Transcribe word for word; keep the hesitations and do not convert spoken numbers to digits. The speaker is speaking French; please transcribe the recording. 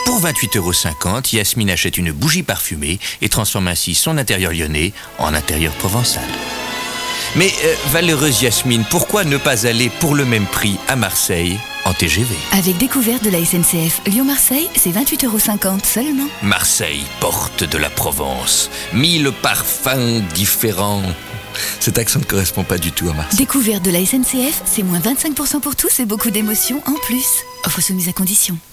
Pour vingt-huit euros cinquante, Yasmine achète une bougie parfumée et transforme ainsi son intérieur lyonnais en intérieur provençal. Mais euh, valeureuse Yasmine, pourquoi ne pas aller pour le même prix à Marseille en T G V? Avec découverte de la S N C F Lyon-Marseille, c'est vingt-huit euros cinquante seulement. Marseille, porte de la Provence. Mille parfums différents. Cet accent ne correspond pas du tout à Marseille. Découverte de la S N C F, c'est moins vingt-cinq pour cent pour tous et beaucoup d'émotions en plus. Offre soumise à condition.